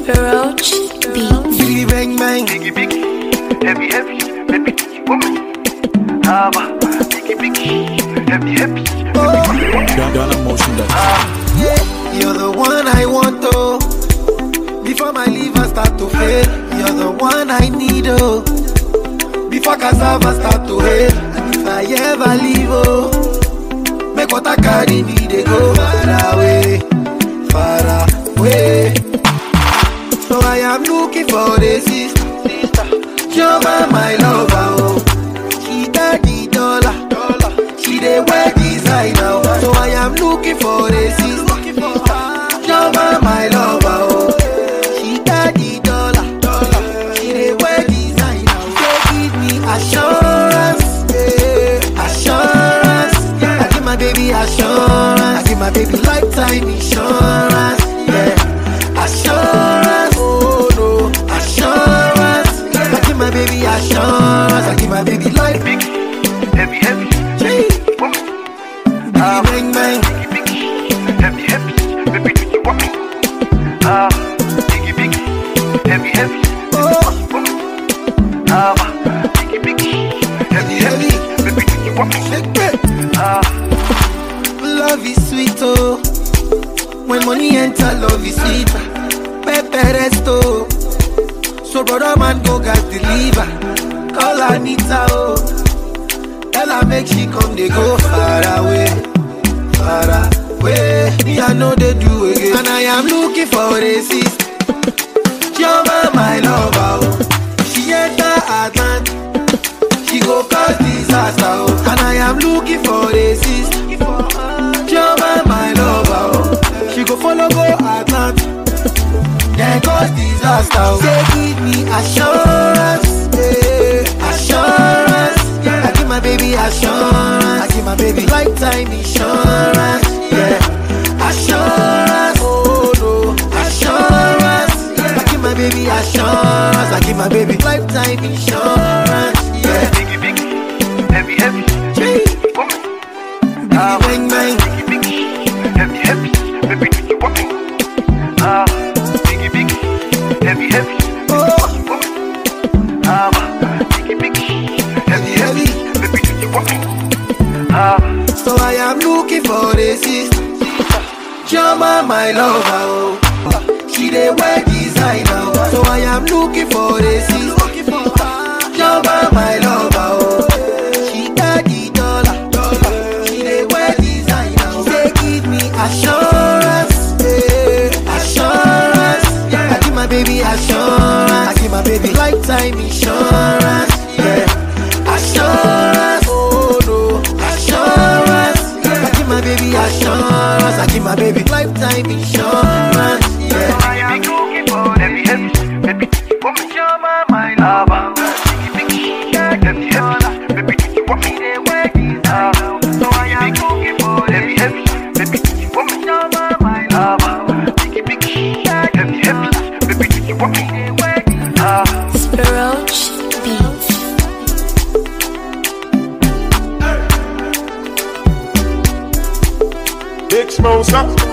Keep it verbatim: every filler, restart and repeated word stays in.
Roach Beats. Biggie bang bang. Biggie biggie, heavy heavy, baby woman. Hava, biggie biggie, heavy heavy, Oh, Ghana motion that. yeah. You're the one I want, oh. Before my liver start to fail, you're the one I need, oh. Before cassava start to hail, and if I ever leave, oh, make what I carry me, they go far away, far away. So I am looking for a sister, Joma, my lover, oh. She got the dollar, she dey wear designer, oh. So I am looking for a sister, Joma, my lover, oh. She got the dollar, she dey wear designer, oh. So give me assurance, yeah, assurance. I give my baby assurance, I give my baby lifetime insurance, yeah, assurance. Oh no, assurance. I give my baby assurance, I give my baby life. biggie, heavy heavy, Gee, woman. biggie bang bang. Biggie biggie, heavy heavy, baby woman. Ah, biggie biggie, heavy heavy, Oh, woman. Hava, biggie biggie, heavy heavy, baby woman. shake it. Ah, Love is sweet, oh. When money enter, love is sweet. Pepe resto. So brother man go gas deliver. Call Anita, oh. Tell her make she come, they go far away, far away. Me I know they do again, and I am looking for a sister. Joma, my lover, oh. She enter Atlant, she go cause disaster, oh. And I am looking for a sister. Joma, my lover, oh. She go follow go Atlant, then cause disaster, oh. Say give me assurance, yeah, assurance. I give my baby assurance, I give my baby lifetime insurance, yeah, assurance. Oh no, assurance. I give my baby assurance, I give my baby lifetime insurance, yeah. biggie biggie, heavy heavy, Gee, woman. biggie bang bang. Biggie biggie, heavy heavy, baby woman. Ah, biggie biggie, heavy heavy, Oh, woman. Hava, biggie biggie, heavy heavy. baby woman. Ah, So I am looking for a sister. Joma, my lover, oh. She dey wear designer, oh. So I am looking for a sister. Joma, my lover, oh. She got the dollar, she dey wear designer, oh. Say give me assurance, yeah, assurance. I give my baby assurance, I give my baby lifetime insurance, yeah, assurance. Oh no, assurance. I give my baby assurance, I give my baby lifetime insurance, yeah. I am looking for heavy heavy, baby woman. You're my my lover. Biggie biggie, heavy heavy, baby woman. Ah, so I am looking for heavy heavy, baby woman. You're my my lover. Biggie biggie, heavy heavy, baby woman. Ah. Roach Beats. Big Smosa.